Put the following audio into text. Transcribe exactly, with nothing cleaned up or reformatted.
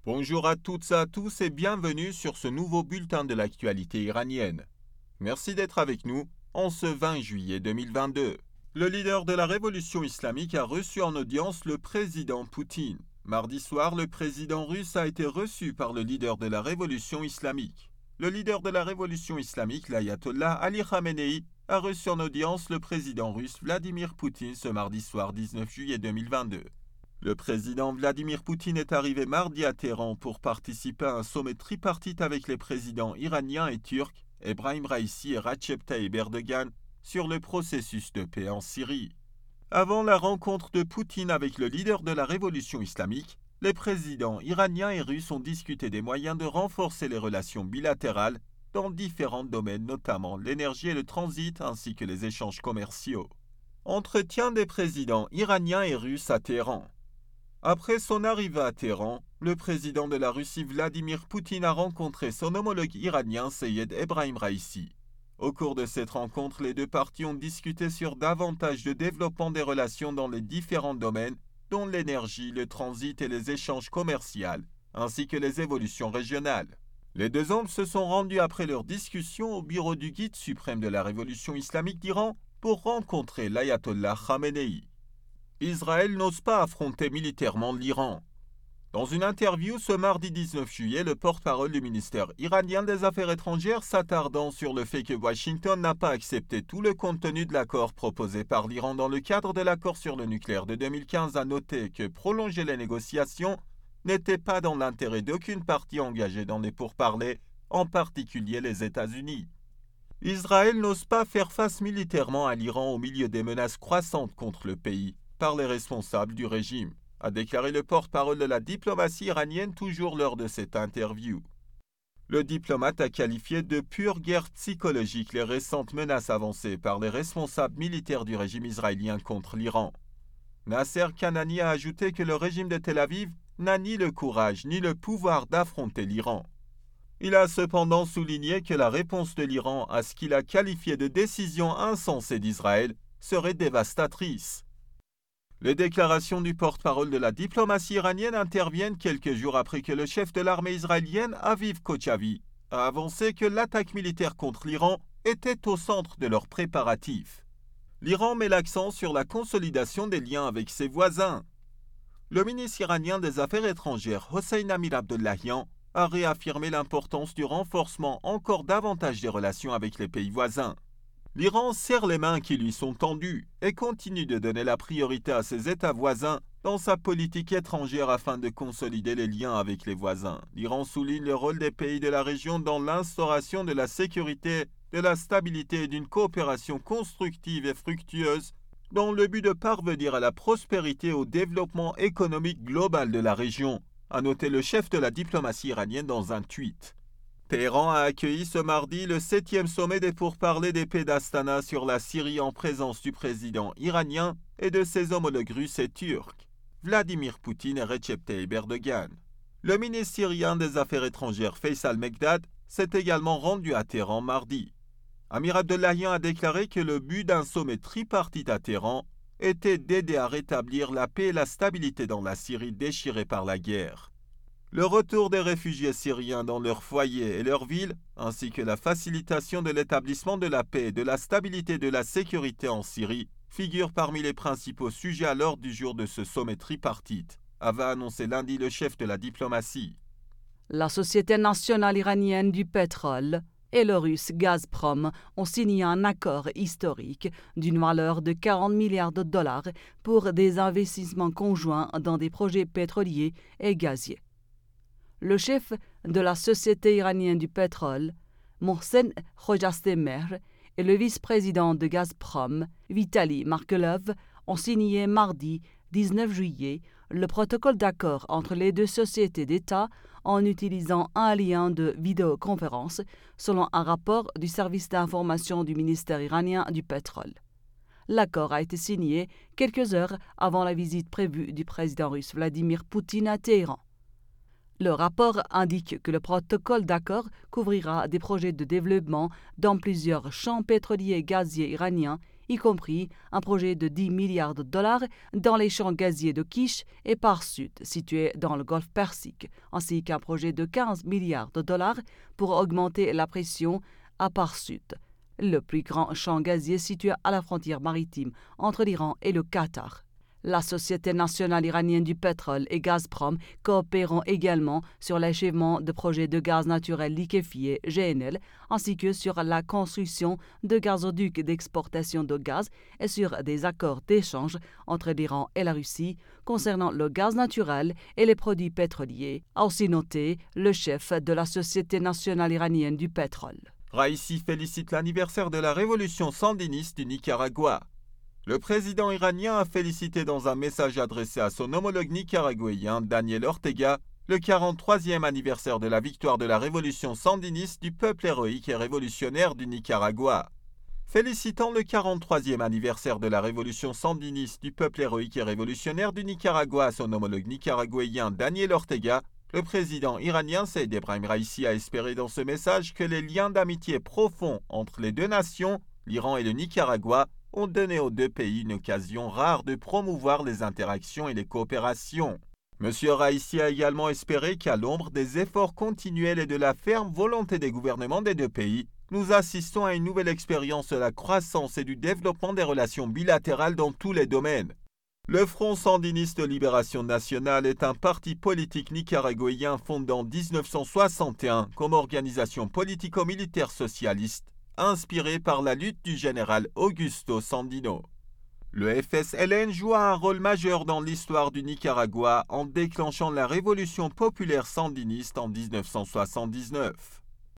Bonjour à toutes et à tous et bienvenue sur ce nouveau bulletin de l'actualité iranienne. Merci d'être avec nous en ce vingt juillet deux mille vingt-deux. Le leader de la révolution islamique a reçu en audience le président Poutine. Mardi soir, le président russe a été reçu par le leader de la révolution islamique. Le leader de la révolution islamique, l'ayatollah Ali Khamenei, a reçu en audience le président russe Vladimir Poutine ce mardi soir dix-neuf juillet deux mille vingt-deux. Le président Vladimir Poutine est arrivé mardi à Téhéran pour participer à un sommet tripartite avec les présidents iraniens et turcs, Ebrahim Raïssi et Recep Tayyip Erdogan, sur le processus de paix en Syrie. Avant la rencontre de Poutine avec le leader de la révolution islamique, les présidents iraniens et russes ont discuté des moyens de renforcer les relations bilatérales dans différents domaines, notamment l'énergie et le transit, ainsi que les échanges commerciaux. Entretien des présidents iraniens et russes à Téhéran. Après son arrivée à Téhéran, le président de la Russie Vladimir Poutine a rencontré son homologue iranien Seyed Ebrahim Raïssi. Au cours de cette rencontre, les deux parties ont discuté sur davantage de développement des relations dans les différents domaines, dont l'énergie, le transit et les échanges commerciaux, ainsi que les évolutions régionales. Les deux hommes se sont rendus après leur discussion au bureau du guide suprême de la révolution islamique d'Iran pour rencontrer l'ayatollah Khamenei. Israël n'ose pas affronter militairement l'Iran. Dans une interview ce mardi dix-neuf juillet, le porte-parole du ministère iranien des Affaires étrangères s'attardant sur le fait que Washington n'a pas accepté tout le contenu de l'accord proposé par l'Iran dans le cadre de l'accord sur le nucléaire de deux mille quinze a noté que prolonger les négociations n'était pas dans l'intérêt d'aucune partie engagée dans les pourparlers, en particulier les États-Unis. Israël n'ose pas faire face militairement à l'Iran au milieu des menaces croissantes contre le pays par les responsables du régime, a déclaré le porte-parole de la diplomatie iranienne toujours lors de cette interview. Le diplomate a qualifié de pure guerre psychologique les récentes menaces avancées par les responsables militaires du régime israélien contre l'Iran. Nasser Kanani a ajouté que le régime de Tel Aviv n'a ni le courage ni le pouvoir d'affronter l'Iran. Il a cependant souligné que la réponse de l'Iran à ce qu'il a qualifié de décision insensée d'Israël serait dévastatrice. Les déclarations du porte-parole de la diplomatie iranienne interviennent quelques jours après que le chef de l'armée israélienne, Aviv Kochavi, a avancé que l'attaque militaire contre l'Iran était au centre de leurs préparatifs. L'Iran met l'accent sur la consolidation des liens avec ses voisins. Le ministre iranien des Affaires étrangères, Hossein Amir Abdollahian, a réaffirmé l'importance du renforcement encore davantage des relations avec les pays voisins. L'Iran serre les mains qui lui sont tendues et continue de donner la priorité à ses États voisins dans sa politique étrangère afin de consolider les liens avec les voisins. L'Iran souligne le rôle des pays de la région dans l'instauration de la sécurité, de la stabilité et d'une coopération constructive et fructueuse dans le but de parvenir à la prospérité et au développement économique global de la région, a noté le chef de la diplomatie iranienne dans un tweet. Téhéran a accueilli ce mardi le septième sommet des pourparlers des paix d'Astana sur la Syrie en présence du président iranien et de ses homologues russes et turcs, Vladimir Poutine et Recep Tayyip Erdogan. Le ministre syrien des Affaires étrangères Faisal Mekdad s'est également rendu à Téhéran mardi. Amir Abdollahian a déclaré que le but d'un sommet tripartite à Téhéran était d'aider à rétablir la paix et la stabilité dans la Syrie déchirée par la guerre. Le retour des réfugiés syriens dans leurs foyers et leurs villes, ainsi que la facilitation de l'établissement de la paix, de la stabilité et de la sécurité en Syrie, figurent parmi les principaux sujets à l'ordre du jour de ce sommet tripartite, avait annoncé lundi le chef de la diplomatie. La Société nationale iranienne du pétrole et le russe Gazprom ont signé un accord historique d'une valeur de quarante milliards de dollars pour des investissements conjoints dans des projets pétroliers et gaziers. Le chef de la Société iranienne du pétrole, Mohsen Khojastemer, et le vice-président de Gazprom, Vitali Markelov, ont signé mardi dix-neuf juillet le protocole d'accord entre les deux sociétés d'État en utilisant un lien de vidéoconférence, selon un rapport du service d'information du ministère iranien du pétrole. L'accord a été signé quelques heures avant la visite prévue du président russe Vladimir Poutine à Téhéran. Le rapport indique que le protocole d'accord couvrira des projets de développement dans plusieurs champs pétroliers et gaziers iraniens, y compris un projet de dix milliards de dollars dans les champs gaziers de Kish et Pare-Sud, situés dans le golfe Persique, ainsi qu'un projet de quinze milliards de dollars pour augmenter la pression à Pare-Sud, le plus grand champ gazier situé à la frontière maritime entre l'Iran et le Qatar. La Société nationale iranienne du pétrole et Gazprom coopéreront également sur l'achèvement de projets de gaz naturel liquéfié G N L, ainsi que sur la construction de gazoducs d'exportation de gaz et sur des accords d'échange entre l'Iran et la Russie concernant le gaz naturel et les produits pétroliers, a aussi noté le chef de la Société nationale iranienne du pétrole. Raïssi félicite l'anniversaire de la révolution sandiniste du Nicaragua. Le président iranien a félicité dans un message adressé à son homologue nicaraguayen Daniel Ortega le quarante-troisième anniversaire de la victoire de la révolution sandiniste du peuple héroïque et révolutionnaire du Nicaragua. Félicitant le quarante-troisième anniversaire de la révolution sandiniste du peuple héroïque et révolutionnaire du Nicaragua à son homologue nicaraguayen Daniel Ortega, le président iranien Saïd Ebrahim Raïssi a espéré dans ce message que les liens d'amitié profonds entre les deux nations, l'Iran et le Nicaragua, ont donné aux deux pays une occasion rare de promouvoir les interactions et les coopérations. M. Raïssi a également espéré qu'à l'ombre des efforts continuels et de la ferme volonté des gouvernements des deux pays, nous assistons à une nouvelle expérience de la croissance et du développement des relations bilatérales dans tous les domaines. Le Front sandiniste de libération nationale est un parti politique nicaraguayen fondé en mille neuf cent soixante et un comme organisation politico-militaire socialiste, inspiré par la lutte du général Augusto Sandino. Le F S L N joua un rôle majeur dans l'histoire du Nicaragua en déclenchant la révolution populaire sandiniste en mille neuf cent soixante-dix-neuf.